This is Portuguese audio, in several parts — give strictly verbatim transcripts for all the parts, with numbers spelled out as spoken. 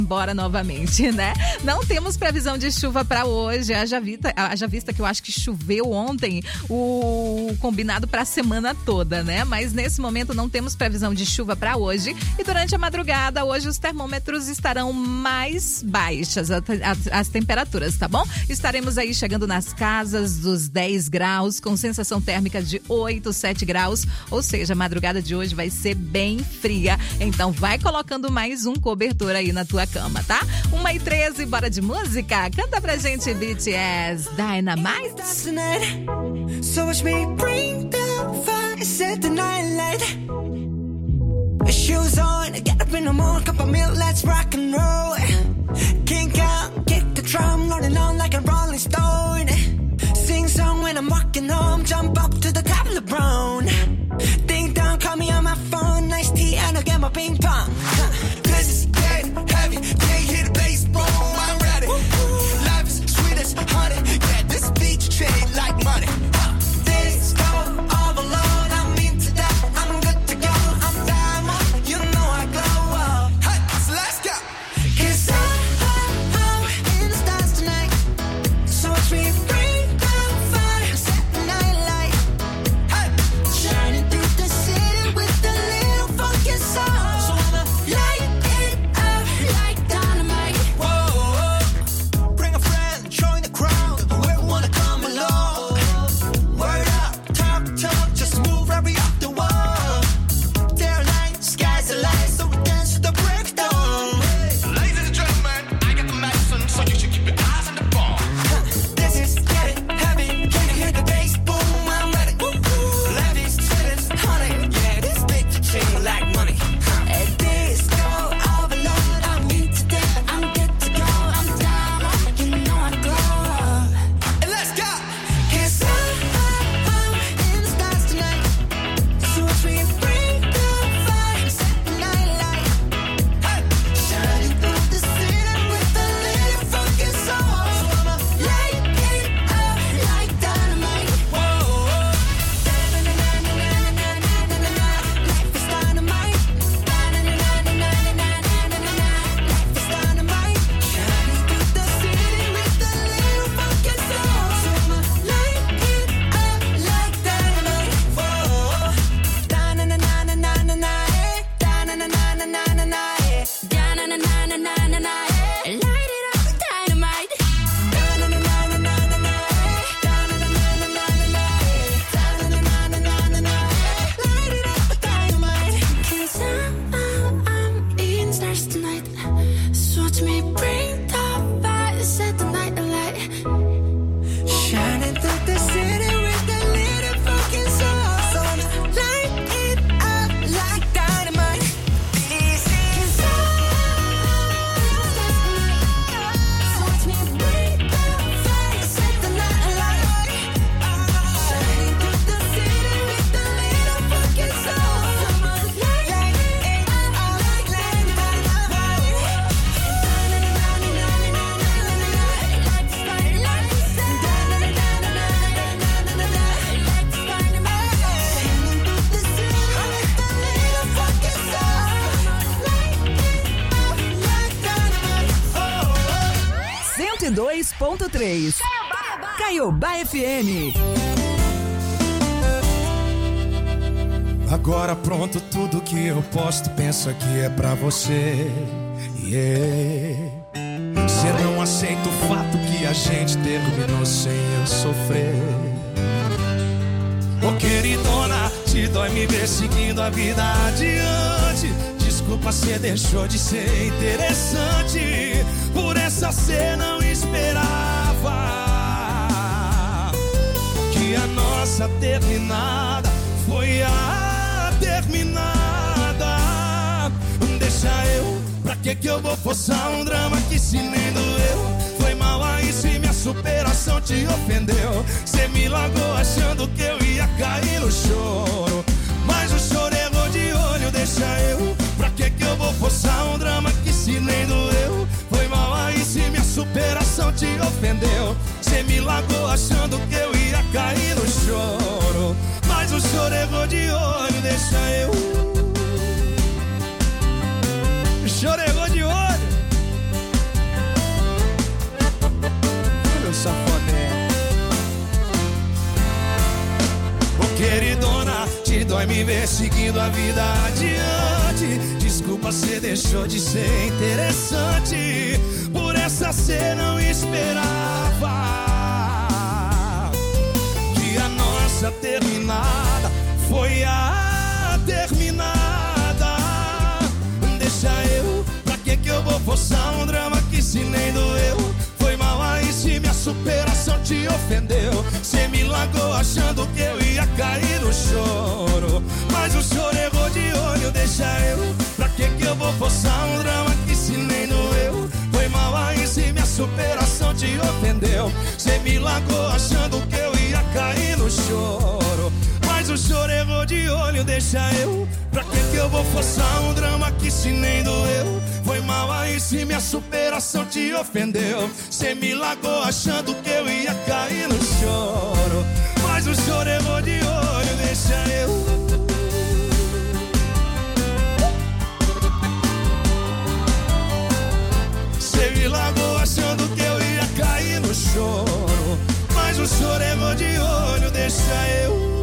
embora novamente, né? Não temos previsão de chuva para hoje. Haja vista, haja vista que eu acho que choveu ontem o combinado para a semana toda, né? Mas nesse momento não temos previsão de chuva para hoje. E durante a madrugada, hoje os termômetros estarão mais baixas, as, as temperaturas, tá bom? Estaremos aí chegando nas casas dos dez graus, com sensação térmica de oito, sete graus. Ou seja, a madrugada de hoje vai ser bem fria. Então vai colocando mais um cobertor aí na tua cama, tá? uma e treze, bora de música? Canta pra gente B T S, Dynamite. So watch me bring the fire, set the night light. Shoes on, get up in the morning, cup of milk, let's rock and roll. Kink out, kick the drum, rolling on like a rolling stone. Sing song when I'm walking home, jump up to the top of the brown. Ding dong, call me on my phone, nice tea and I'll get my ping pong. This is getting heavy, can't hear the bass, boom, I'm ready. Life is sweet as honey, yeah, this beach treated like money. This go all alone, I'm into that, I'm good to go, I'm diamond, you know I glow up. Hey, so let's go. Cause I'm, I'm in the stars tonight, so watch me bring the fire, set the night light. Hey, shining through the city with a little funky soul. So I'ma light it up like dynamite. Whoa, bring a friend, join the crowd, whoever wanna come along. Word up, talk, talk, just move right up the wall. They're light, sky's the light, so we dance to the breakdown. Ladies and gentlemen, I got the medicine, so you should keep your eyes on the ball. This is getting heavy, can you hear the bass? Boom, I'm ready. Life is sweet as honey, yeah, this beat chain like money. At this go overload, I'm into that, I'm good to go, I'm down, you know I glow. And let's go. Cause I'm, I'm in the stars tonight, so watch me bring the fire, set the night light. Hey, shining through the city with a little funky soul. So I'ma light it up like dynamite. Whoa, life is dynamite. Life is dynamite. Shining through the city with a little funky soul. So I'ma light it up like dynamite. Whoa, da-na-na-na-na-na-na, da-na-na-na-na-na-na, da-na-na-na-na-na-na, light it up like dynamite. Da-na-na-na-na-na-na, da-na-na-na-na-na-na, da-na-na-na-na-na-na, light it up like dynamite. 'Cause I'm, I'm, I'm eating stars tonight, so watch me bring the fire, set the night alight. Shining through the city with a little fucking soul. So I'ma light it up like dynamite. This is so watch me bring the fire, set the night alight. Shining through the city with a little fucking soul. So I'ma light it up like dynamite. cento e dois ponto três. Caiobá F M. Agora pronto, tudo que eu posto, penso que é pra você. Yeah. Cê não aceita o fato que a gente terminou sem eu sofrer. Ô queridona, te dói me ver seguindo a vida adiante. Desculpa, cê deixou de ser interessante. Por essa cê não esperava que a nossa terminada foi a terminada. Deixa eu, pra que que eu vou forçar um drama que se nem doeu? Foi mal aí se minha superação te ofendeu. Cê me largou achando que eu ia cair no choro, mas o choro errou de olho. Deixa eu, pra que que eu vou forçar um drama que se nem doeu? Foi mal aí se minha superação te ofendeu. Cê me largou achando que eu ia cair no choro, mas o choro errou de olho. Deixa eu, o choro errou de olho. Dói me ver seguindo a vida adiante. Desculpa, cê deixou de ser interessante. Por essa cê não esperava que a nossa terminada foi a terminada. Deixa eu, pra que que eu vou forçar um drama que se nem doeu? Foi mal aí se minha superação te ofendeu. Cê me largou achando que eu ia cair no choro, mas o choro errou de olho. Deixa eu, pra que que eu vou forçar um drama que se nem doeu? Foi mal aí se minha superação te ofendeu. Cê me largou achando que eu ia cair no choro, mas o choro errou de olho. Deixa eu, pra que que eu vou forçar um drama que se nem doeu? Foi mal aí se minha superação te ofendeu. Cê me largou achando que eu ia cair no choro, mas o choro errou de olho. Deixa eu. Cê me largou achando que eu ia cair no choro, mas o choro errou de olho. Deixa eu.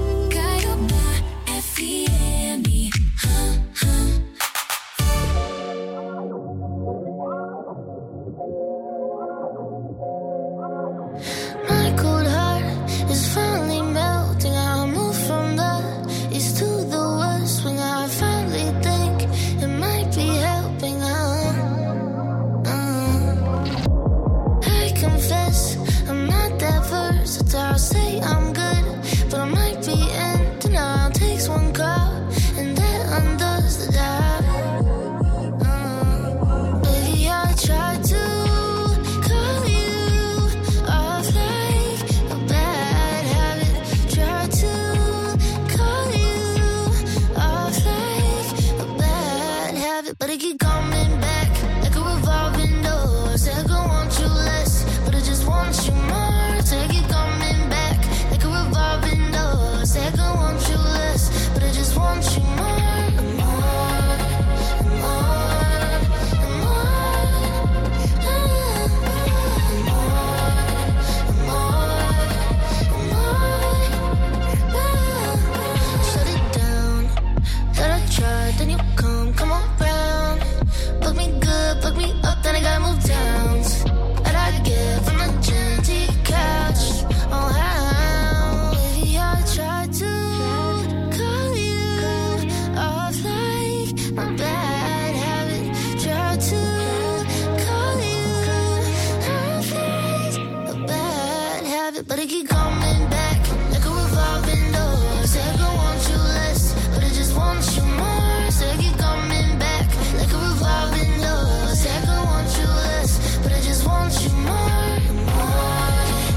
My cold heart is finally melting. I move from the east to the west when I finally think it might be helping. Uh, uh. I confess I'm not that versatile. Say I'm good, but I might be in denial. Takes one call and that undoes the job. Uh, baby, I tried to call you off like a bad habit. Tried to call you off like a bad habit, but it keep coming back like a revolving door. Said I want you less, but I just want you more. Said it keep coming back like a revolving door. Said I want you less, but I just want you more. More, more, more. Shut it down. Thought I tried, then you come, come around. Fuck me good, fuck me up, then I gotta move down. That I get from the gym to your couch. Oh how, baby, I tried to call you off like a bad habit. Tried to call you off like a bad habit, but it keep coming back like a revolving door. Said I want you less, but I just want you more. Said it keep coming back like a revolving door. Said I want you less, but I just want you more. More,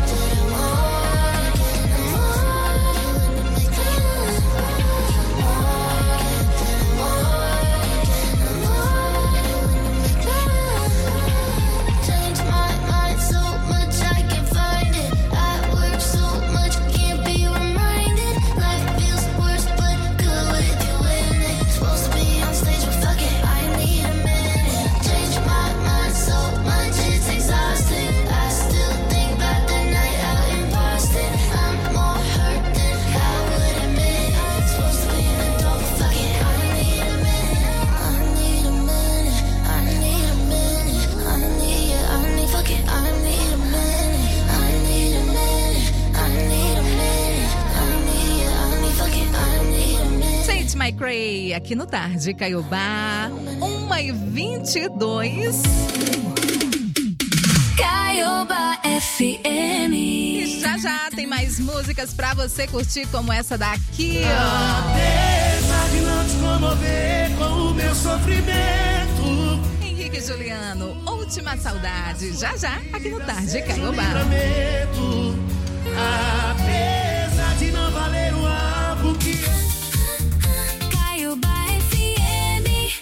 changed my mind so much I can't find it. I work so much, can't be reminded. Life feels worse, but good with you in it. Supposed to be on stage, but fuck it, I need a minute. Changed my mind so much, it's exhausting. I still think about the night out in Boston. I'm more hurt than I would admit. Supposed to be an adult, but fuck it, I need a minute. I need a minute, I need a minute. I need it, I need, fuck it, I need a minute. I need a minute, I need a minute. I need it, I need, fuck it, I need a minute. Tate McRae, aqui no Tarde Caiobá, uma e vinte e dois. Caiobá F M. E já já tem mais músicas pra você curtir, como essa daqui, ó. Apesar de não te comover com o meu sofrimento, Henrique e Juliano, Última Saudade. Já já, aqui no Tarde Caiobá. livramento. Apesar de não valer o álcool que Caiobá F M.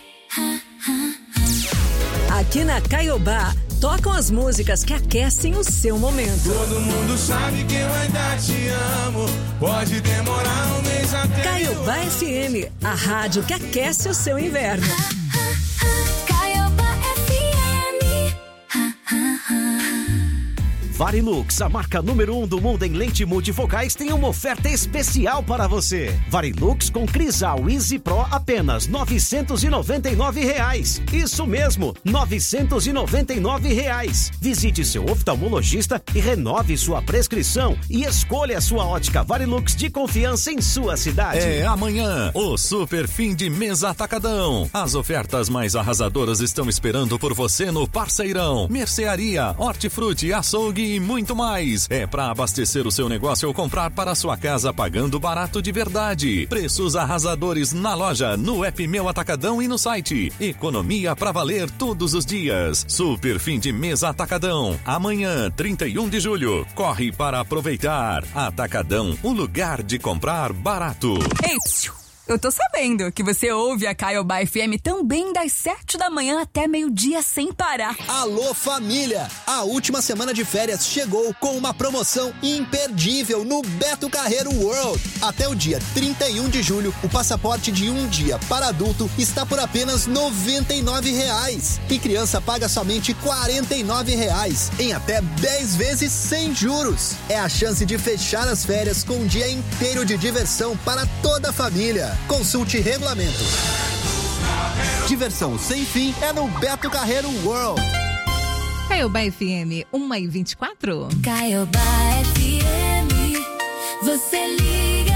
Aqui na Caiobá, tocam as músicas que aquecem o seu momento. todo mundo sabe que eu ainda te amo. Pode demorar um mês até. Caiobá F M, a rádio que aquece o seu inverno. Caiobá F M. Varilux, a marca número um do mundo em lente multifocais, tem uma oferta especial para você. Varilux com Crisal Easy Pro apenas novecentos e noventa e nove reais. Isso mesmo, novecentos e noventa e nove reais. Visite seu oftalmologista e renove sua prescrição e escolha a sua ótica Varilux de confiança em sua cidade. É amanhã, o super fim de mês Atacadão. As ofertas mais arrasadoras estão esperando por você no Parceirão. Mercearia, hortifruti, açougue e muito mais. É para abastecer o seu negócio ou comprar para sua casa pagando barato de verdade. Preços arrasadores na loja, no app Meu Atacadão e no site. Economia pra valer todos os dias. Super fim de mês Atacadão. Amanhã, trinta e um de julho. Corre para aproveitar. Atacadão, o lugar de comprar barato. Ei, eu tô sabendo que você ouve a Caiobá F M também das sete da manhã até meio-dia sem parar. Alô, família! A última semana de férias chegou com uma promoção imperdível no Beto Carreiro World. Até o dia trinta e um de julho, o passaporte de um dia para adulto está por apenas noventa e nove reais. E criança paga somente quarenta e nove reais, em até dez vezes sem juros. É a chance de fechar as férias com um dia inteiro de diversão para toda a família. Consulte regulamento. Diversão sem fim é no Beto Carreiro World. Caiobá F M, uma e vinte e quatro. Caiobá F M, você liga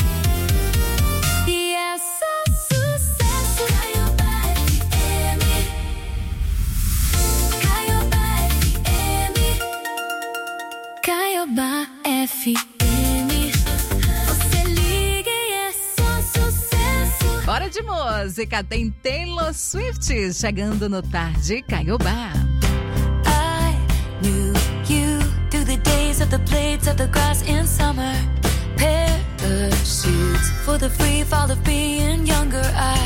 e é só sucesso. Caiobá F M, Caiobá F M, Caiobá F M. Hora de música, tem Taylor Swift chegando no Tarde Caiobá. I knew you through the days of the blades of the grass in summer. Parachutes for the free fall of being younger. I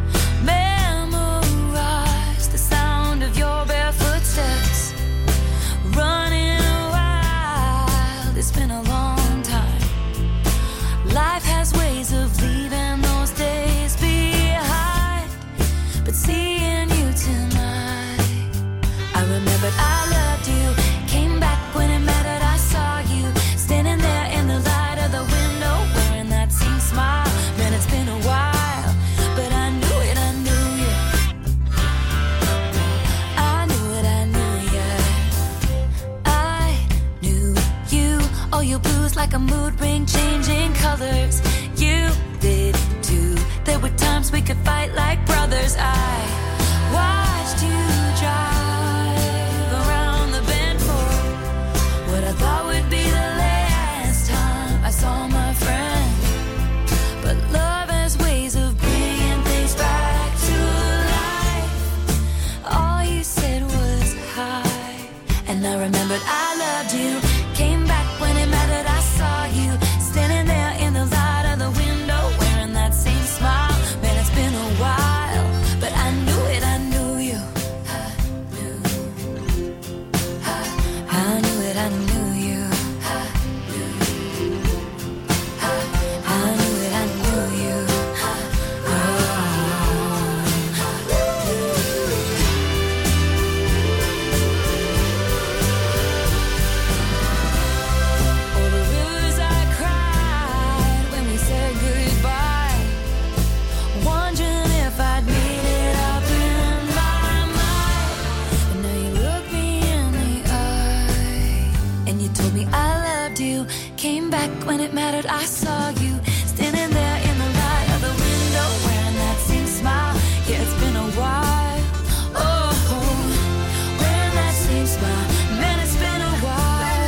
memorized the sound of your bare footsteps. Running wild, it's been a long time. Life has ways of leaving those days behind, but seeing you tonight, I remembered I loved you. Came back when it mattered, I saw you standing there in the light of the window, wearing that same smile. Man, it's been a while, but I knew it, I knew you. I knew it, I knew you. I knew you. Oh, your blues like a mood ring, changing colors. You did too. There were times we could fight like brothers. I watched you drive around the bend for what I thought would be the last time I saw my friend. But love has ways of bringing things back to life. All you said was hi, and I remembered I loved you. Came back when it mattered, I saw you standing there in the light of the window, wearing that same smile. Man, it's been a while, but I knew it, I knew you. I knew, I, I knew it, I knew you. I knew, I, I knew it, I knew you. All the rivers I cried when we said goodbye, wondering if I'd made it up in my mind. And now you look me in the eye, and you told me I loved you. Came back when it mattered, I saw you standing there in the light of the window, wearing that same smile. Yeah, it's been a while. Oh, wearing that same smile. Man, it's been a while.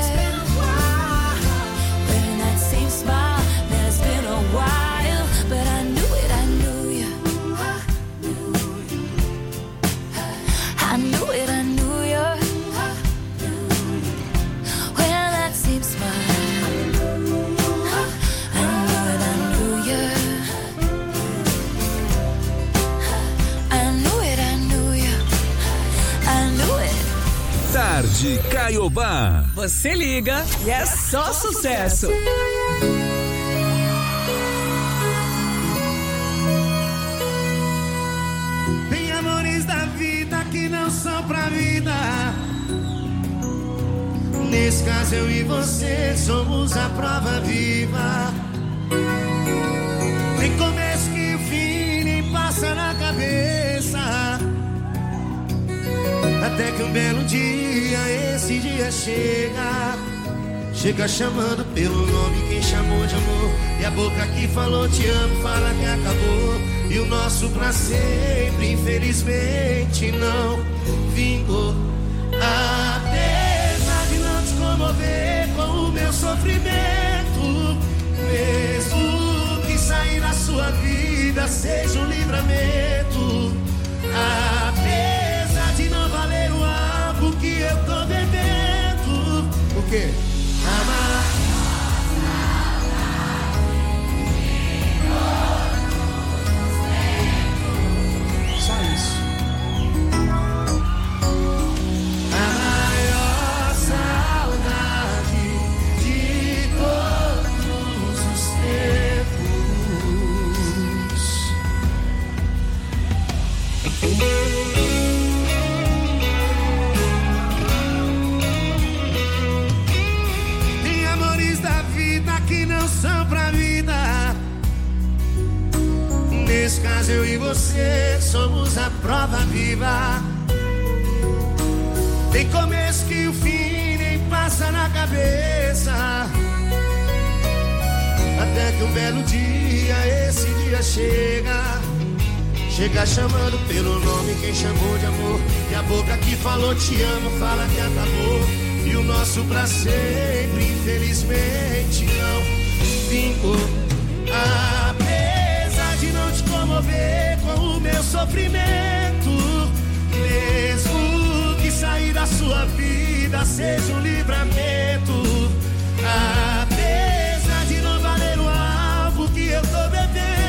Wearing that same smile. Man, it's been a while, but I knew it, I knew you. I knew it, I knew you. Wearing that same smile. I knew it, I knew you. I knew it, I knew you. I knew it. Tarde Caiobá. Você liga e é só sucesso. Tem amores da vida que não são pra vida, Nesse caso eu e você somos a prova viva. Nem começo que o fim nem passa na cabeça. Até que um belo dia, esse dia chega. Chega chamando pelo nome quem chamou de amor. E a boca que falou te amo fala que acabou. E o nosso pra sempre infelizmente não vingou. Apesar de não te comover com o meu sofrimento, mesmo que sair da sua vida seja um livramento. Apesar de não valer o álcool que eu tô bebendo. O quê? Amar. Só isso. A maior saudade de todos os tempos. Tem amores da vida que não são pra vida. Nesse caso eu e você somos a prova viva. Tem começo que o fim nem passa na cabeça. Até que um belo dia, esse dia chega. Chega chamando pelo nome quem chamou de amor. E a boca que falou te amo fala que acabou. E o nosso pra sempre infelizmente não vingou. Apesar de não te comover com o meu sofrimento, mesmo que sair da sua vida seja um livramento. Apesar de não valer o álcool que eu tô bebendo.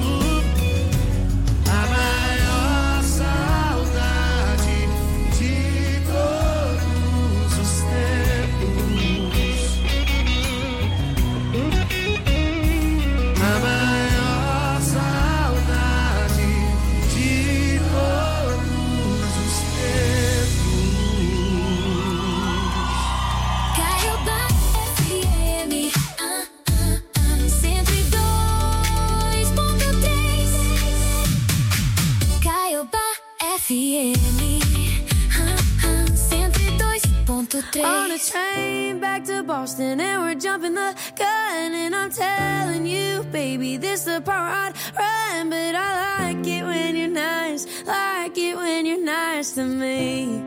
A maior saudade de todos os tempos. A maior saudade de todos os tempos. Caiobá F M, ah, ah, ah, cento e dois ponto três. Caiobá F M, ah, ah, cento e dois ponto três. On a train back to Boston and we're jumping the gun. And I'm telling you, baby, this the part I'd run. But I like it when you're nice, like it when you're nice to me.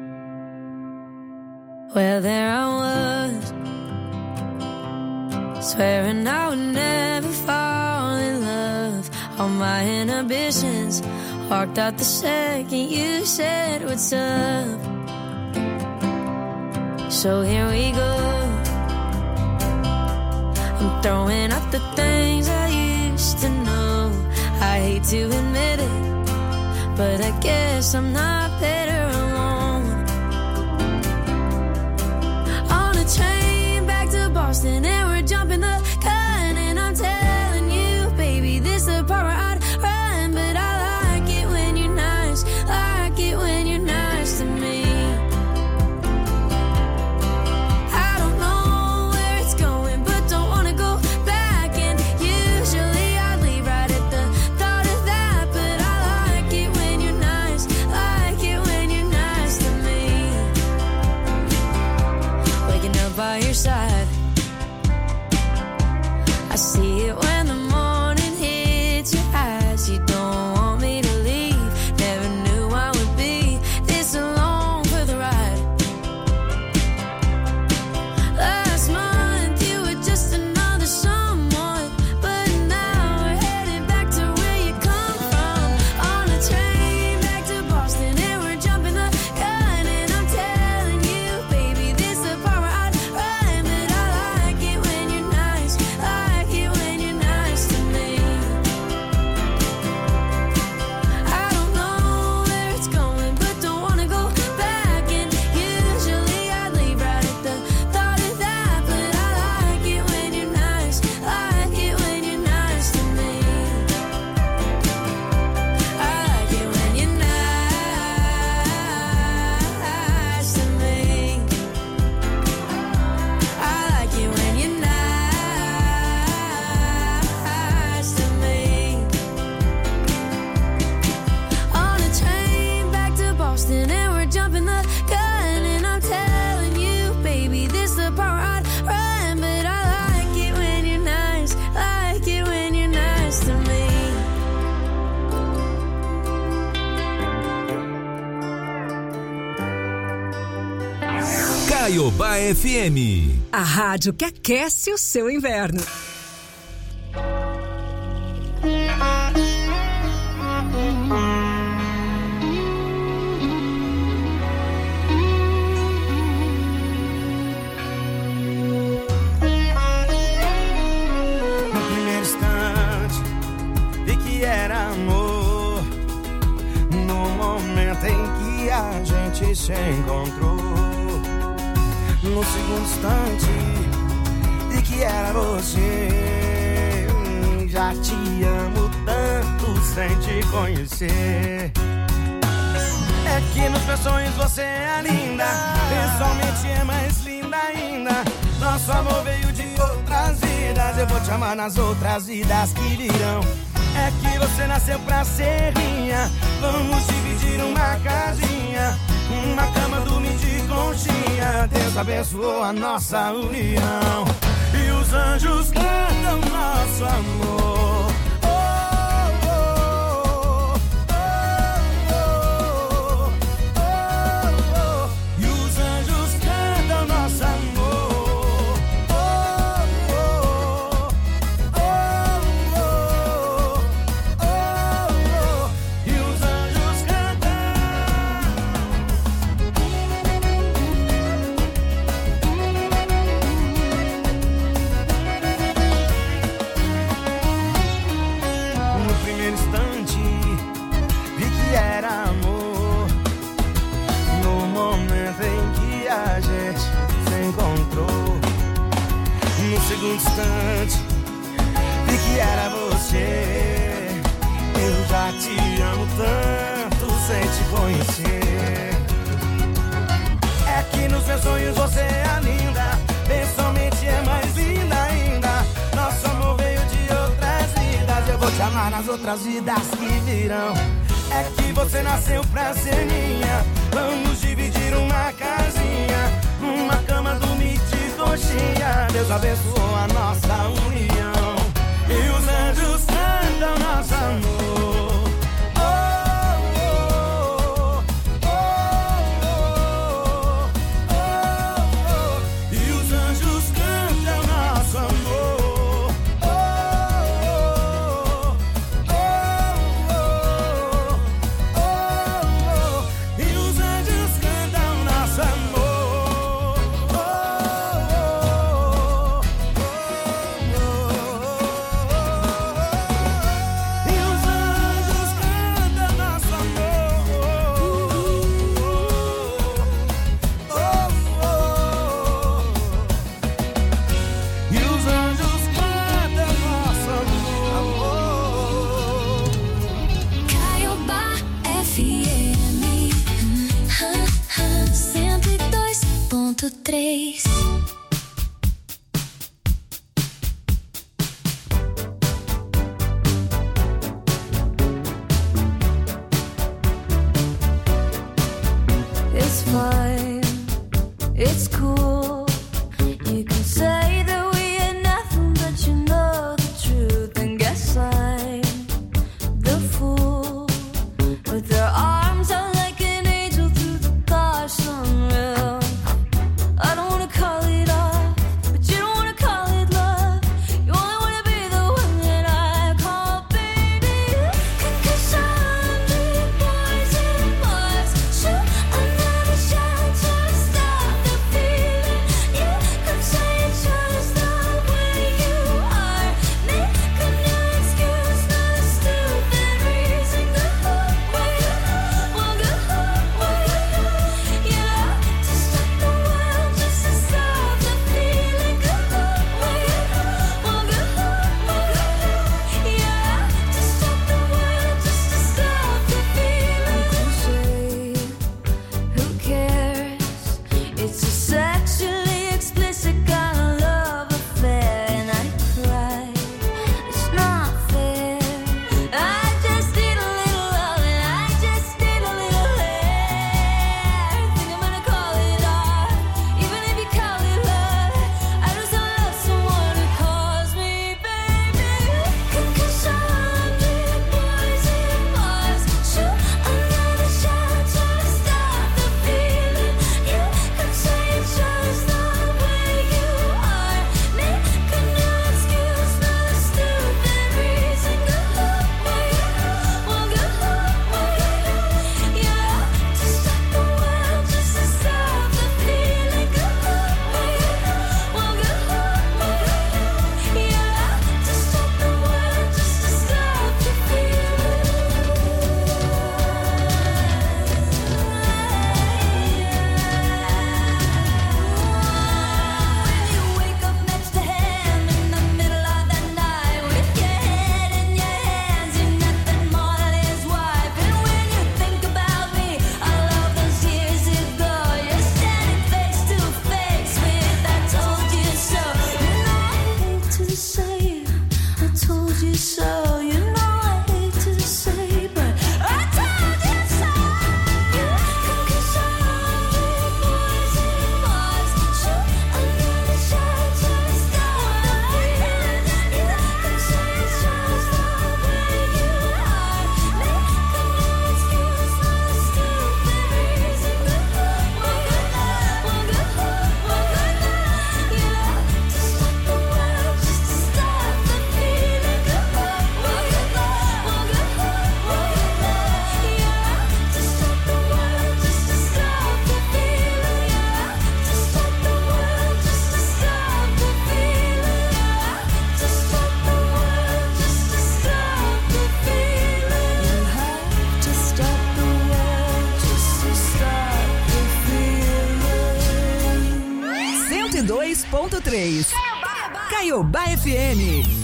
Well, there I was, swearing I would never fall in love. All my inhibitions walked out the second you said what's up. So here we go. I'm throwing out the things I used to know. I hate to admit it, but I guess I'm not better alone. On a train back to Boston and we're jumping the gun. And I'm telling you, baby, this the part where I'd run. But I like it when you're nice, like it when you're nice to me. I don't know where it's going, but don't wanna go back. And usually I'd leave right at the thought of that. But I like it when you're nice, like it when you're Caiobá F M. A rádio que aquece o seu inverno. No primeiro instante, vi que era amor. No momento em que a gente se encontrou. No segundo instante, vi que era você. Já te amo tanto sem te conhecer. É que nos meus sonhos você é linda, pessoalmente é mais linda ainda. Nosso amor veio de outras vidas, eu vou te amar nas outras vidas que virão. É que você nasceu pra ser minha, vamos dividir uma casinha, uma cama, dormir de conchinha. Deus abençoou a nossa união e os anjos cantam nosso amor. Oh, oh, oh, oh, oh, oh. E os anjos cantam nosso amor. Oh, oh, oh, oh, oh, oh. E os anjos cantam. No primeiro instante, vi que era amor. No momento em que a gente se encontrou. No segundo instante, vi que era você. Eu já te amo tanto sem te conhecer. É que nos meus sonhos você é linda, pessoalmente é mais linda ainda. Nosso amor veio de outras vidas, eu vou te amar nas outras vidas que virão. É que você nasceu pra ser minha, vamos dividir uma casinha, uma cama, dormir de conchinha. Deus abençoou a nossa união e os anjos cantam nosso amor. Caiobá F M cento e dois ponto três. It's fine, it's cool. You can say that we ain't nothing, but you know the truth. And guess I'm the fool with their arms out like an angel through the car sunroof. I don't wanna call it e dois ponto três. Caiobá F M.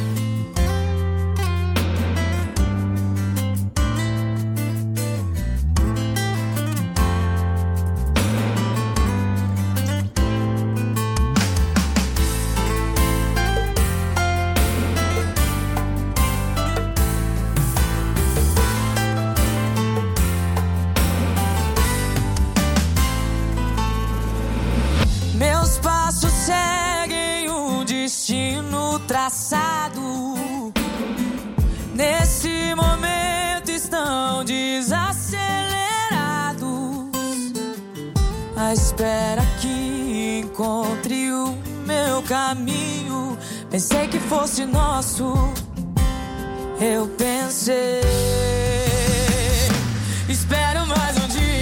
Meus passos seguem um destino traçado. Nesse momento estão desacelerados, à espera que encontre o meu caminho. Pensei que fosse nosso, eu pensei. Espero mais um dia.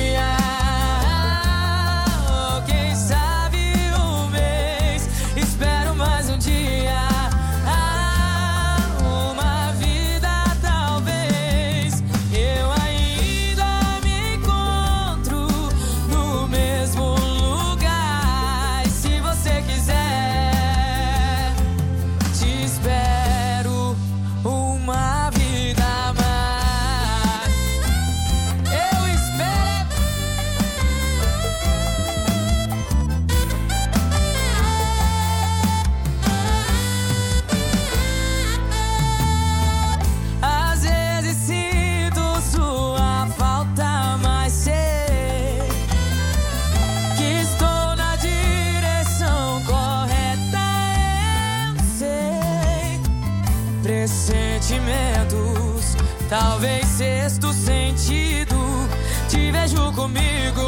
Talvez sexto sentido, te vejo comigo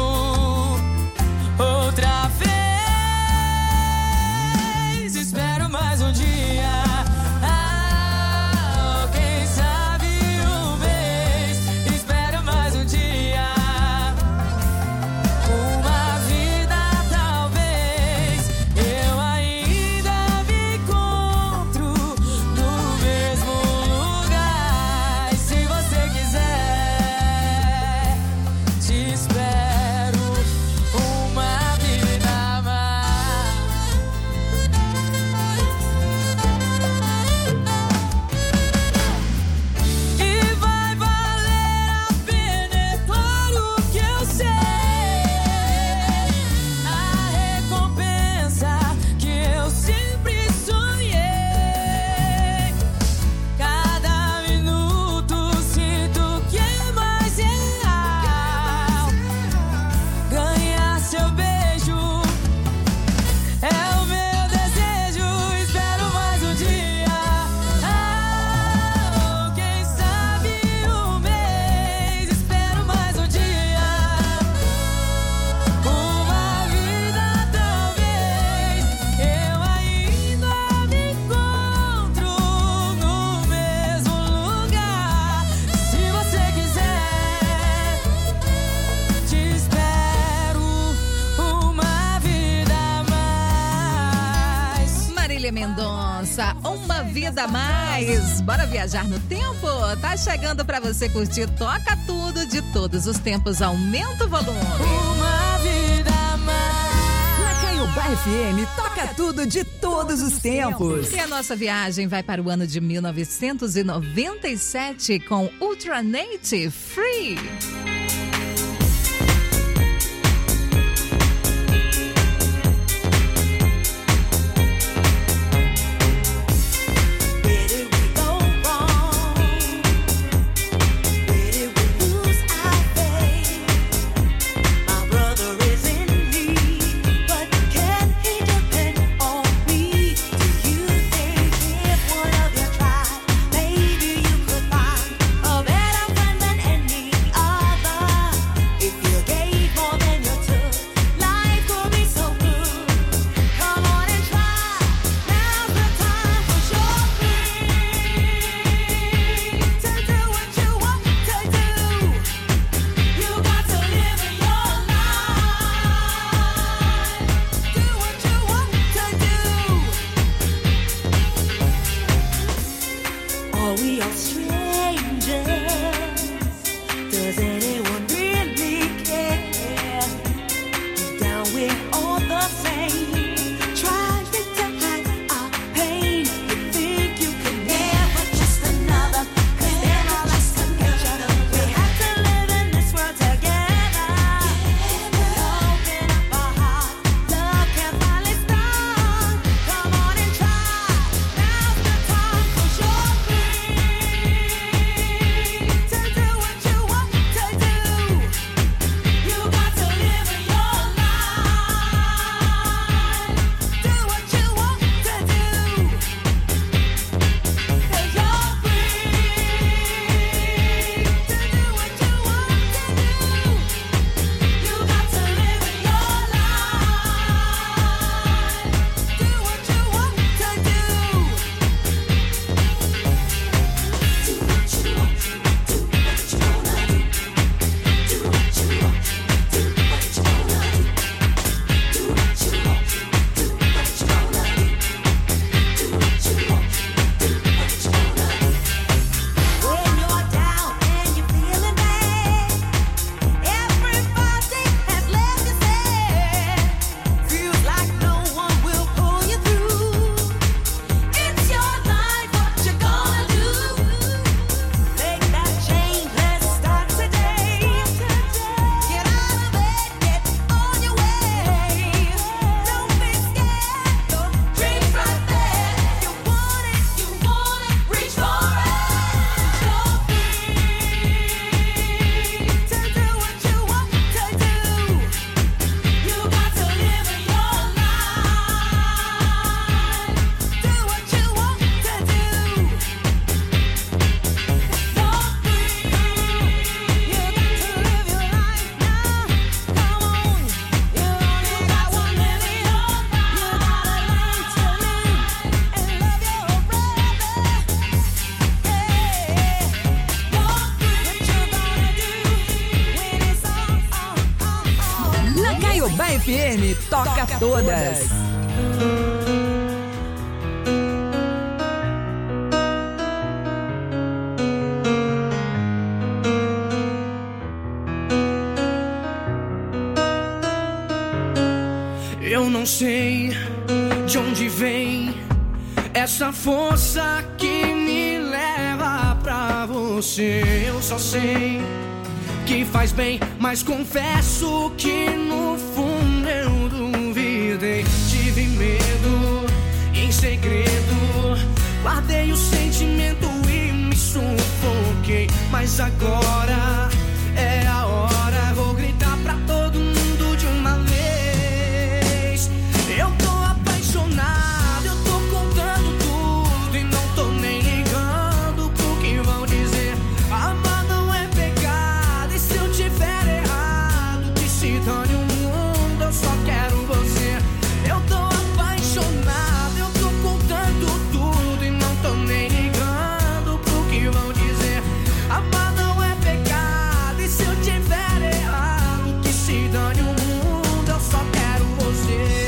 outra vez. Espero mais um dia, ah, quem sabe um mês. Espero mais um dia, uma vida talvez. Eu ainda me encontro no mesmo lugar. Se você quiser, te espero uma vida a mais. E vai valer a pena, é claro que eu sei. A recompensa que eu sempre sonhei. Cada minuto sinto que é mais real. Ganhar seu beijo é o meu desejo. Espero mais um dia, ah, quem sabe um mês. Espero mais um dia, uma vida talvez. Eu ainda me encontro no mesmo lugar. Se você quiser, te espero uma vida a mais. Marília Mendonça, uma vida a mais. Bora viajar no tempo? Tá chegando pra você curtir Toca Tudo de todos os tempos. Aumenta o volume. Uma vida a mais. Na Caiobá F M, toca tudo de todos os tempos. E a nossa viagem vai para o ano de mil novecentos e noventa e sete com Ultra Native Free. Where did we go wrong? Where did we lose our faith? My brother is in need, but can he depend on me? Do you think if one of you tried, maybe you could find a better friend than any other? Caiobá F M toca todas. Eu não sei de onde vem essa força que me leva pra você. Eu só sei que faz bem, mas confesso que no fundo eu duvidei. Tive medo, em segredo, guardei o sentimento e me sufoquei. Mas agora é a hora, vou gritar pra todo mundo de uma vez. Eu tô apaixonado, eu tô contando tudo e não tô nem ligando pro que vão dizer. Amar não é pecado e se eu tiver errado, que se dane o mundo, eu só quero você. Eu tô apaixonado, eu tô contando tudo e não tô nem ligando pro que vão dizer. Amar não é pecado e se eu tiver errado, que se dane o mundo, eu só quero você.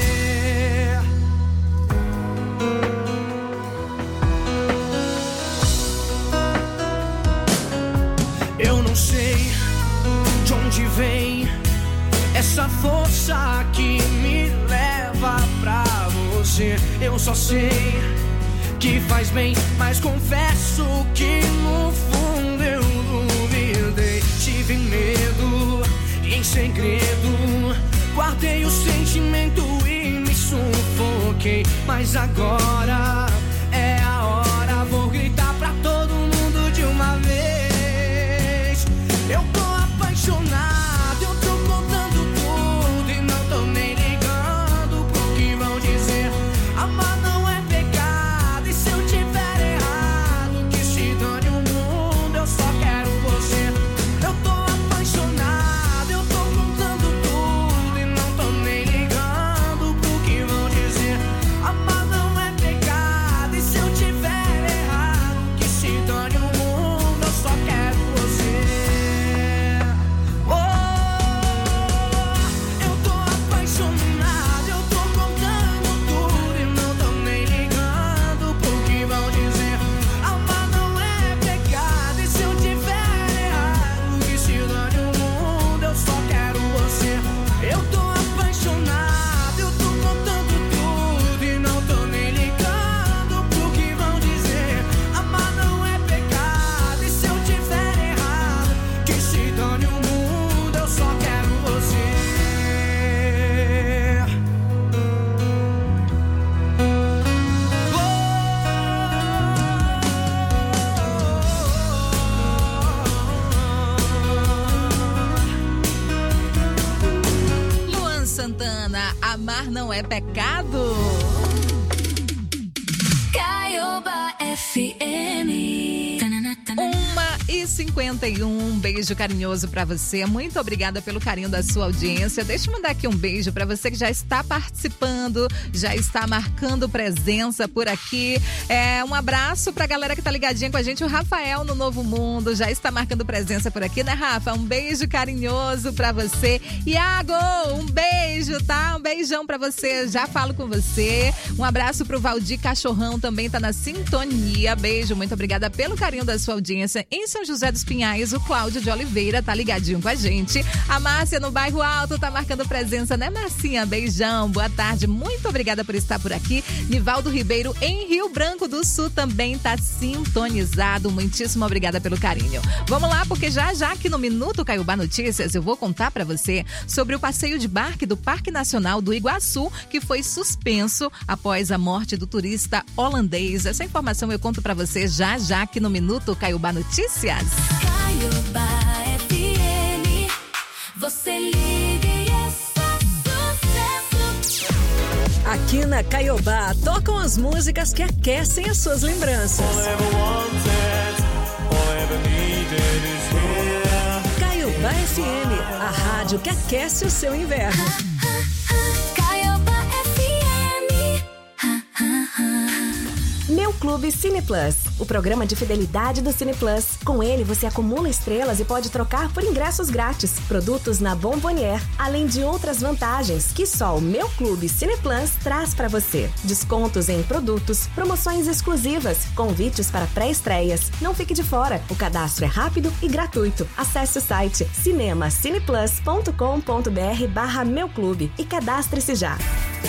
Eu não sei de onde vem essa força que me leva pra você. Eu só sei que faz bem, mas confesso que no fundo eu duvidei. Tive medo, em segredo, guardei o sentimento e me sufoquei. Mas agora é a hora, vou gritar pra todo mundo de uma vez. Eu tô apaixonado, eu tô contando tudo e não tô nem ligando pro que vão dizer. Amar não é pecado e se eu tiver errado, que se dane o mundo, eu só quero você. Eu tô apaixonado, eu tô contando tudo e não tô nem ligando pro que vão dizer. Amar não é pecado e se eu tiver errado, que se dane o mundo, eu só quero você. Eu tô apaixonado, eu tô contando tudo e não tô nem ligando pro que vão dizer. Amar não é pecado e se eu tiver errado, que se dane o mundo, eu só quero você. Eu tô apaixonado, eu tô contando tudo e não tô nem ligando pro que vão dizer. Amar não é pecado e se eu tiver errado, que se dane o mundo, eu só quero você. Luan Santana, amar não é pecado. Caiobá F M. uma e cinquenta e um, um beijo carinhoso pra você. Muito obrigada pelo carinho da sua audiência. Deixa eu mandar aqui um beijo pra você que já está participando, já está marcando presença por aqui. É, um abraço pra galera que tá ligadinha com a gente. O Rafael no Novo Mundo já está marcando presença por aqui, né, Rafa? Um beijo carinhoso pra você. Iago, um beijo, tá? Um beijão pra você. Já falo com você. Um abraço pro Valdir Cachorrão, também tá na sintonia. Beijo, muito obrigada pelo carinho da sua audiência. Em São José dos Pinhais, o Cláudio de Oliveira tá ligadinho com a gente. A Márcia no Bairro Alto tá marcando presença, né, Marcinha? Beijão, boa tarde, muito obrigada por estar por aqui. Nivaldo Ribeiro em Rio Branco do Sul também tá sintonizado. Muitíssimo obrigada pelo carinho. Vamos lá, porque já já aqui no Minuto Caiobá Notícias eu vou contar pra você sobre o passeio de barco do Parque Nacional do Iguaçu, que foi suspenso após a morte do turista holandês. Essa informação eu conto pra você já já aqui no Minuto Caiobá Notícias. Caiobá F M, você liga e é só sucesso. Aqui na Caiobá tocam as músicas que aquecem as suas lembranças. Caiobá F M, a rádio que aquece o seu inverno. Caiobá F M. Meu Clube Clube Cine Plus, o programa de fidelidade do Cine Plus. Com ele, você acumula estrelas e pode trocar por ingressos grátis, produtos na Bombonier, além de outras vantagens que só o Meu Clube Cine Plus traz para você. Descontos em produtos, promoções exclusivas, convites para pré-estreias. Não fique de fora, o cadastro é rápido e gratuito. Acesse o site cinemacineplus ponto com ponto br barra Meu Clube e cadastre-se já.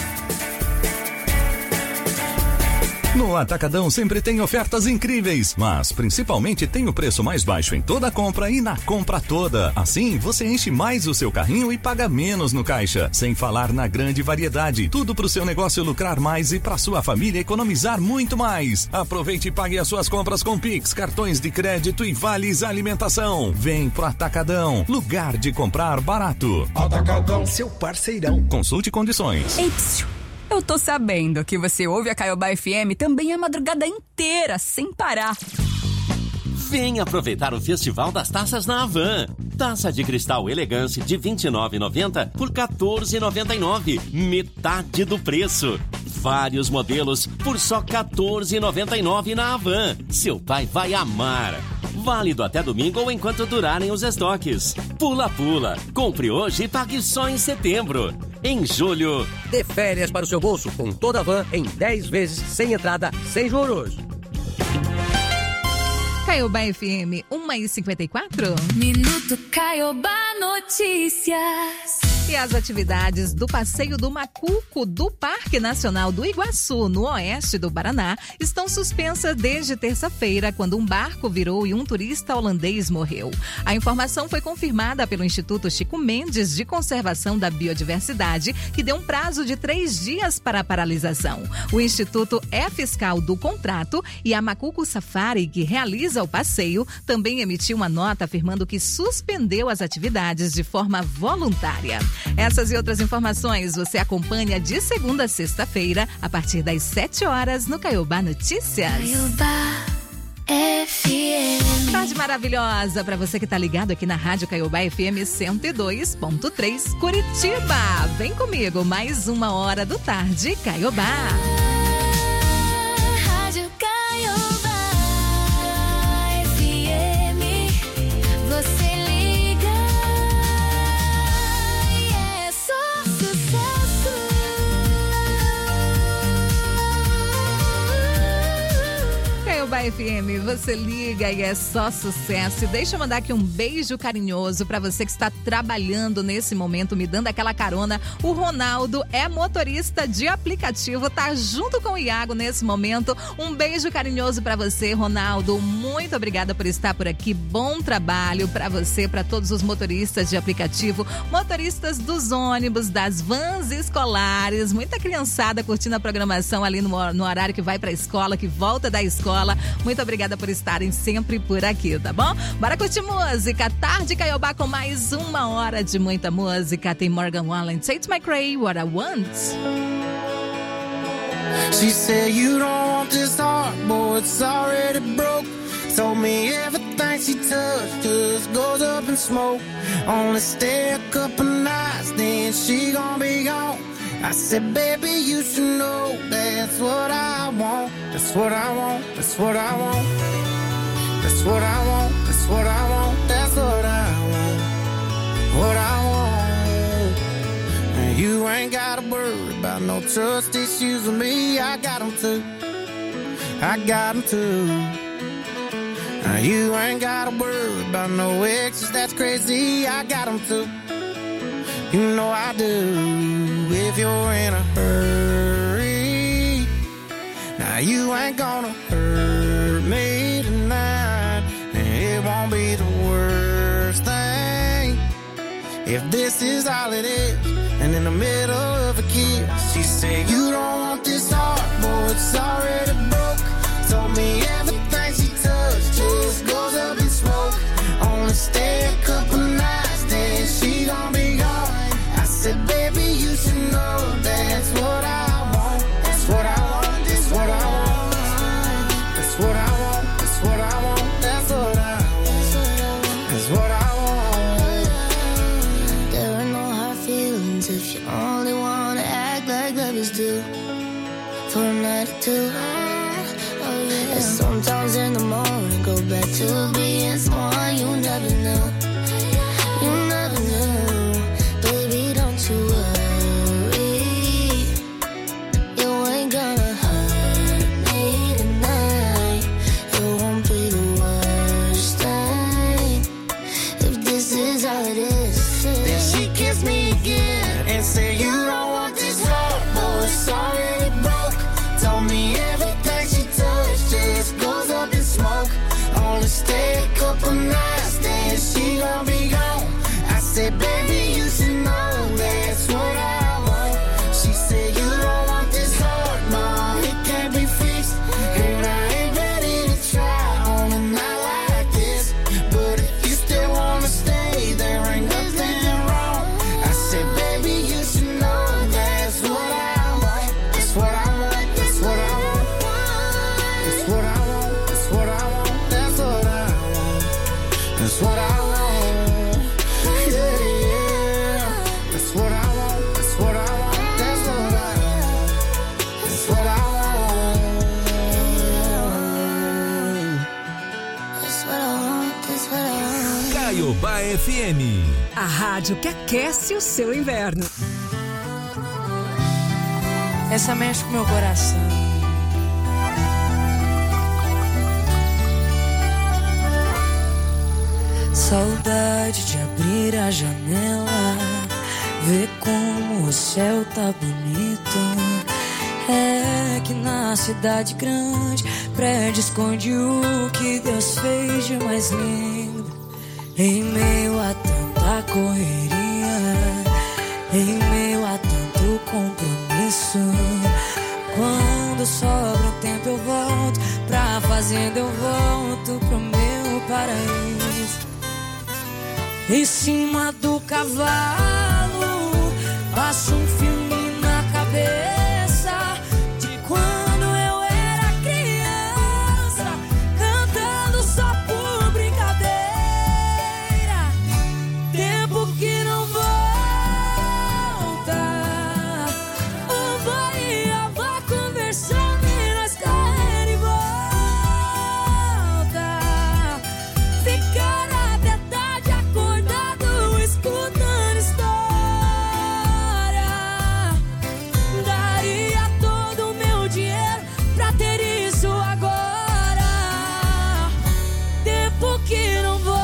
No Atacadão sempre tem ofertas incríveis, mas principalmente tem o preço mais baixo em toda compra e na compra toda. Assim, você enche mais o seu carrinho e paga menos no caixa. Sem falar na grande variedade. Tudo para o seu negócio lucrar mais e para sua família economizar muito mais. Aproveite e pague as suas compras com Pix, cartões de crédito e vales alimentação. Vem pro Atacadão, lugar de comprar barato. Atacadão, seu parceirão. Consulte condições. Ei, psiu. Eu tô sabendo que você ouve a Caiobá F M também a madrugada inteira, sem parar. Vem aproveitar o Festival das Taças na Havan. Taça de cristal Elegance de vinte e nove reais e noventa centavos por quatorze reais e noventa e nove centavos. Metade do preço. Vários modelos por só quatorze reais e noventa e nove centavos na Havan. Seu pai vai amar. Válido até domingo ou enquanto durarem os estoques. Pula Pula. Compre hoje e pague só em setembro. Em julho... Dê férias para o seu bolso com toda a van em dez vezes sem entrada, sem juros. Caiobá F M, uma e cinquenta e quatro. Minuto Caiobá Notícias. E as atividades do Passeio do Macuco do Parque Nacional do Iguaçu, no oeste do Paraná, estão suspensas desde terça-feira, quando um barco virou e um turista holandês morreu. A informação foi confirmada pelo Instituto Chico Mendes de Conservação da Biodiversidade, que deu um prazo de três dias para a paralisação. O Instituto é fiscal do contrato e a Macuco Safari, que realiza o passeio, também emitiu uma nota afirmando que suspendeu as atividades de forma voluntária. Essas e outras informações você acompanha de segunda a sexta-feira, a partir das sete horas, no Caiobá Notícias. Caiobá F M. Tarde maravilhosa para você que tá ligado aqui na Rádio Caiobá F M cento e dois ponto três, Curitiba. Vem comigo, mais uma hora do Tarde Caiobá. Rádio Caiobá F M. Você Caiobá F M, você liga e é só sucesso. E deixa eu mandar aqui um beijo carinhoso pra você que está trabalhando nesse momento, me dando aquela carona. O Ronaldo é motorista de aplicativo, tá junto com o Iago nesse momento. Um beijo carinhoso pra você, Ronaldo. Muito obrigada por estar por aqui. Bom trabalho pra você, pra todos os motoristas de aplicativo, motoristas dos ônibus, das vans escolares, muita criançada curtindo a programação ali no, no horário que vai pra escola, que volta da escola. Muito obrigada por estarem sempre por aqui, tá bom? Bora curtir música. Tarde Caiobá com mais uma hora de muita música. Tem Morgan Wallen, Tate McRae, What I Want. She said you don't want this heart, boy, it's already broke. Told me everything she touched just goes up in smoke. Only stay a couple nights, then she gon' be gone. I said, baby, you should know that's what I want. That's what I want. That's what I want. That's what I want. That's what I want. That's what I want. What I want. And you ain't gotta worry about no trust issues with me. I got them too. I got them too. Now you ain't gotta worry about no exes. That's crazy. I got them too. You know I do. If you're in a hurry, now you ain't gonna hurt me tonight. And it won't be the worst thing if this is all it is. And in the middle of a kiss, she said, you don't want this heart, boy, it's already broke. Told me everything she touched just goes up in smoke. Only stay a couple nights, then she gon' be gone. I said, baby, you should know that's what I want. That's what I want. That's what I want. That's what I want. That's what I want. That's what I want. That's what I want. There are no hard feelings if you only wanna act like lovers do. For a night or two. Oh yeah. And sometimes in the morning, go back to being someone you never knew. You never knew. Baby, don't you worry. You ain't gonna hurt me tonight. It won't be the worst thing if this is how it is. Then she kissed me again and said, you don't want this heart, boy, it's already broke. Told me everything she touched just goes up in smoke. Only stay a couple nights, then she gon' be gone. I said, baby, you should know that's what I want. She said, you don't want this heart, ma, it can't be fixed. And I ain't ready to try on a night like this. But if you still wanna stay, there ain't nothing wrong. I said, baby, you should know that's what I want. That's what I want, that's what I want. That's what I want, that's what I want. That's what I want. That's what I want. Yeah, yeah. That's what I want, that's what I want. That's what I want. That's what I want. That's what I want, that's what I want. Caiobá F M. A rádio que aquece o seu inverno. Essa mexe com meu coração. Saudade de abrir a janela, ver como o céu tá bonito. É que na cidade grande, prédio esconde o que Deus fez de mais lindo. Em meio a tanta correria, em meio a tanto compromisso, quando sobra um tempo eu volto pra fazenda, eu volto pro meu paraíso. Em cima do cavalo, passo um filme na cabeça de quando eu era criança, cantando só por brincadeira. Tempo que não volta, o vô e a avó conversando e nós correndo e volta. Ficar até tarde acordado, escutando história. Daria todo o meu dinheiro pra ter isso agora. Tempo que não volta,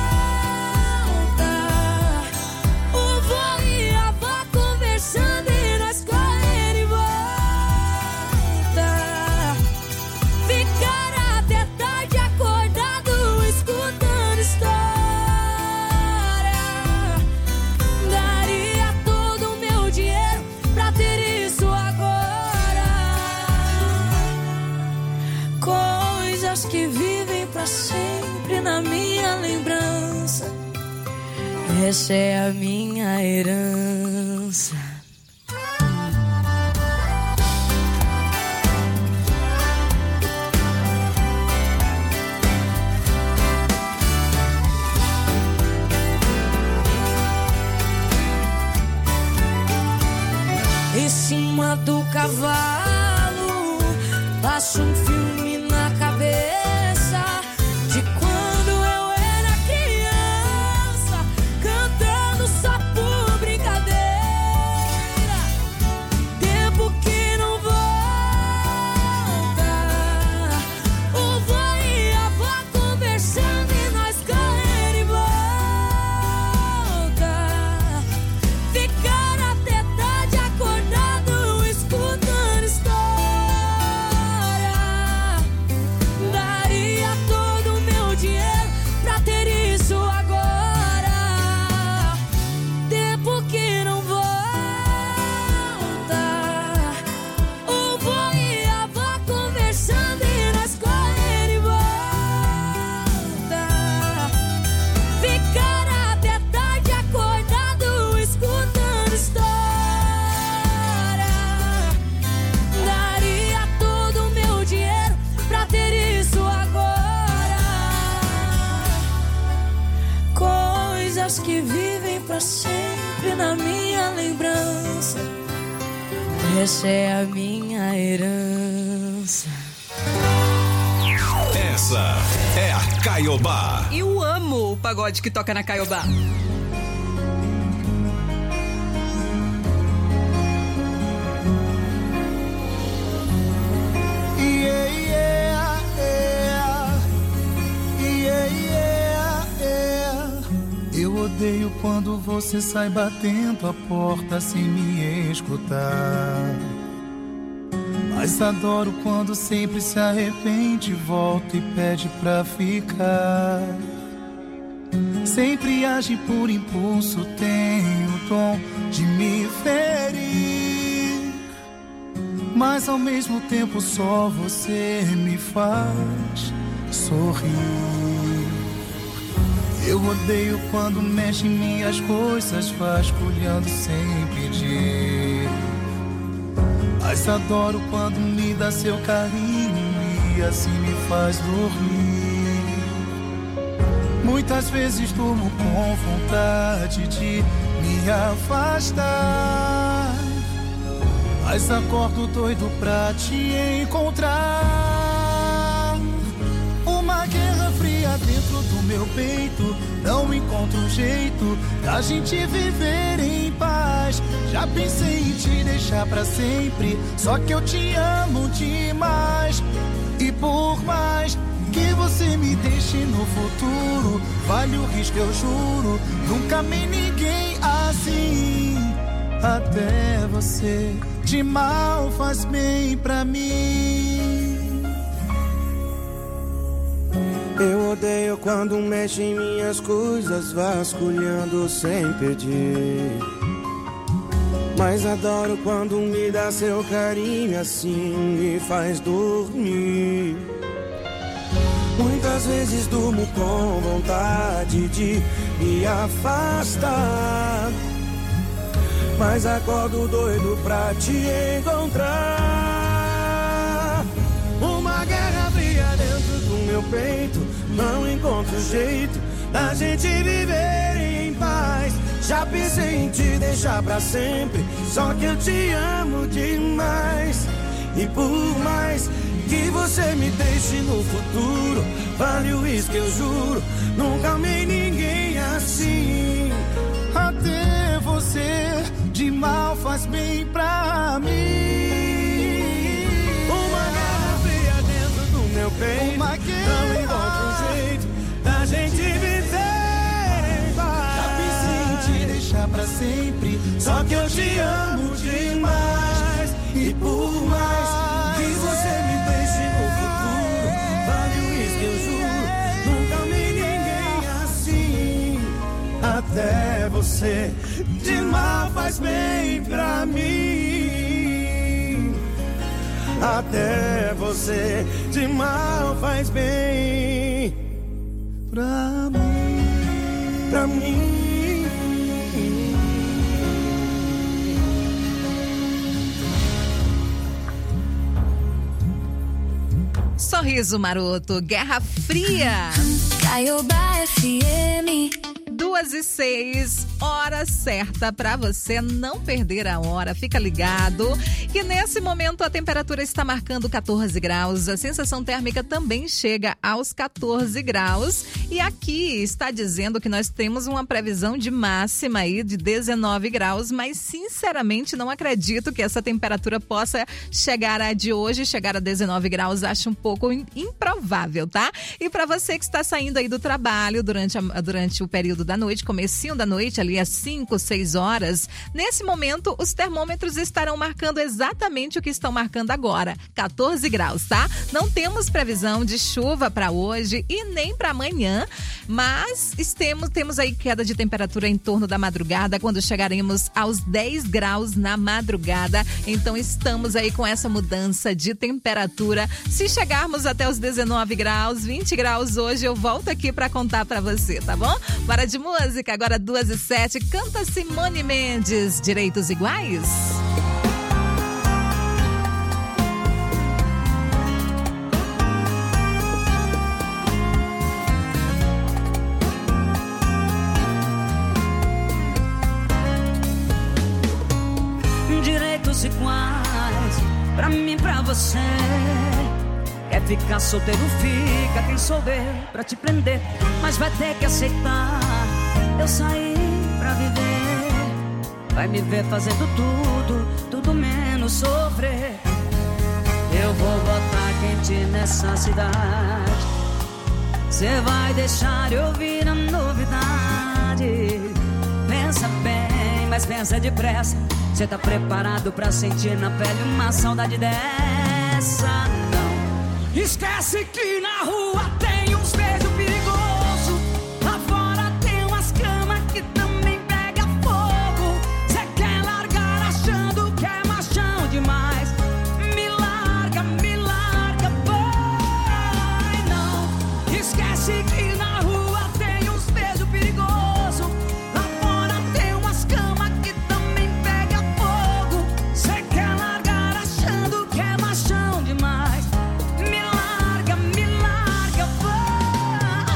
o vô e a avó conversando e nós correndo e volta. Ficar até tarde acordado, escutando história. Daria todo o meu dinheiro pra ter isso agora. Coisas que vivem pra sempre na minha lembrança. Essa é a minha herança. Em cima do cavalo, passo um filme na cabeça de quando eu era criança, cantando só por brincadeira. Tempo que não volta, o vô e a avó conversando e nós correndo e volta. Ficar até tarde acordado, escutando história. Daria todo o meu dinheiro pra ter isso agora. Tempo que não volta, o vô e a avó conversando e nós correndo e volta. Ficar até tarde acordado, escutando história. Daria todo o meu dinheiro pra ter isso agora. Coisas que vivem pra sempre na minha lembrança. Essa é a minha herança. Essa é a Caiobá. Eu amo o pagode que toca na Caiobá. Yeah, yeah, yeah. Yeah, yeah, yeah. Eu odeio quando você sai batendo a porta sem me escutar. Mas adoro quando sempre se arrepende, volta e pede pra ficar. Sempre age por impulso, tem o dom de me ferir. Mas ao mesmo tempo só você me faz sorrir. Eu odeio quando mexe em minhas coisas, vasculhando sem pedir. Mas adoro quando me dá seu carinho e assim me faz dormir. Muitas vezes durmo com vontade de me afastar, mas acordo doido pra te encontrar. Uma guerra fria dentro do meu peito, não encontro um jeito da gente viver em paz. Já pensei em te deixar pra sempre, só que eu te amo demais. E por mais que você me deixe no futuro, vale o risco, eu juro. Nunca amei ninguém assim. Até você de mal faz bem pra mim. Eu odeio quando mexe em minhas coisas, vasculhando sem pedir. Mas adoro quando me dá seu carinho, assim me faz dormir. Muitas vezes durmo com vontade de me afastar, mas acordo doido pra te encontrar. Uma guerra fria dentro do meu peito, não encontro jeito da gente viver em paz. Já pensei em te deixar pra sempre, só que eu te amo demais. E por mais que você me deixe no futuro, vale o risco, eu juro. Nunca amei ninguém assim. Até você de mal faz bem pra mim. Uma guerra fria dentro do meu peito, Uma guerra. não encontro um jeito da gente viver em paz. Já pensei em te deixar pra sempre, Só que eu te amo demais. E por mais que você me deixe no futuro, vale o risco, eu juro. Nunca amei ninguém assim. Até você de mal faz bem pra mim. Até você de mal faz bem pra mim. Pra mim. Sorriso Maroto, Guerra Fria. Caiobá F M. Duas e seis, hora certa para você não perder a hora. Fica ligado que nesse momento a temperatura está marcando catorze graus. A sensação térmica também chega aos catorze graus. E aqui está dizendo que nós temos uma previsão de máxima aí de dezenove graus, mas sinceramente não acredito que essa temperatura possa chegar a de hoje, chegar a dezenove graus. Acho um pouco improvável, tá? E para você que está saindo aí do trabalho durante, a, durante o período da noite, comecinho da noite, ali às cinco, seis horas, nesse momento os termômetros estarão marcando exatamente o que estão marcando agora, catorze graus, tá? Não temos previsão de chuva para hoje e nem para amanhã, mas temos, temos aí queda de temperatura em torno da madrugada, quando chegaremos aos dez graus na madrugada. Então estamos aí com essa mudança de temperatura. Se chegarmos até os dezenove graus, vinte graus hoje, eu volto aqui para contar para você, tá bom? Bora de música, agora duas e sete, canta Simone Mendes, Direitos Iguais. Direitos iguais, pra mim, pra você. Quer ficar solteiro, fica. Quem souber pra te prender, mas vai ter que aceitar. Eu saí pra viver. Vai me ver fazendo tudo, tudo menos sofrer. Eu vou botar quente nessa cidade. Cê vai deixar eu ouvir a novidade. Pensa bem, mas pensa depressa. Cê tá preparado pra sentir na pele uma saudade dessa? Não. Esquece que na rua tem uns beijos perigosos. Lá fora tem umas camas que também pega fogo. Cê quer largar achando que é machão demais. Me larga, me larga, vai. Não. Esquece que na rua tem uns beijos perigosos. Lá fora tem umas camas que também pega fogo. Cê quer largar achando que é machão demais. Me larga, me larga, vai.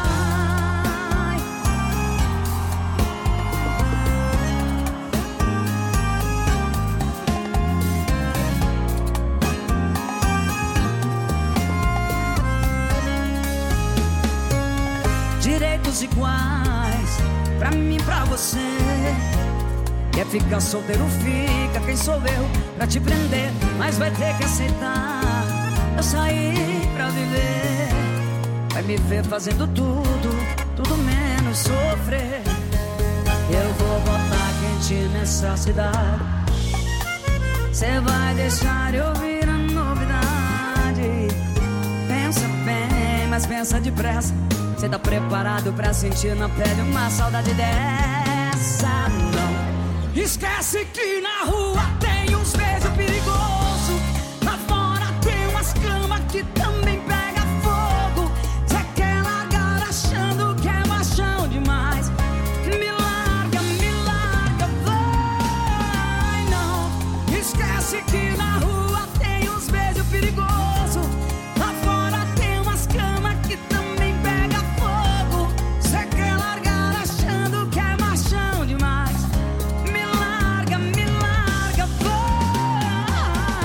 Direitos iguais pra mim e pra você. Quer ficar solteiro, fica. Quem sou eu pra te prender, mas vai ter que aceitar. Eu saí pra viver. Vai me ver fazendo tudo, tudo menos sofrer. Eu vou botar quente nessa cidade. Cê vai deixar eu ouvir a novidade. Pensa bem, mas pensa depressa. Cê tá preparado pra sentir na pele uma saudade dessa? Não. Esquece que na rua tem uns beijos perigosos. Lá fora tem umas camas que também pega fogo. Cê quer largar achando que é machão demais. Me larga, me larga, vai. Não. Esquece que na rua tem uns beijos perigosos. Lá fora tem umas camas que também pega fogo. Cê quer largar achando que é machão demais. Me larga, me larga, vai.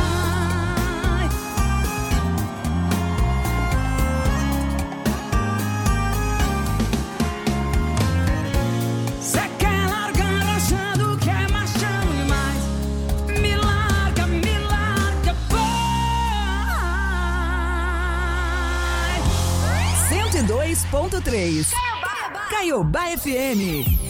Cê quer largar achando que é machão demais. Me larga, me larga, vai. cento e dois ponto três. Caiobá F M.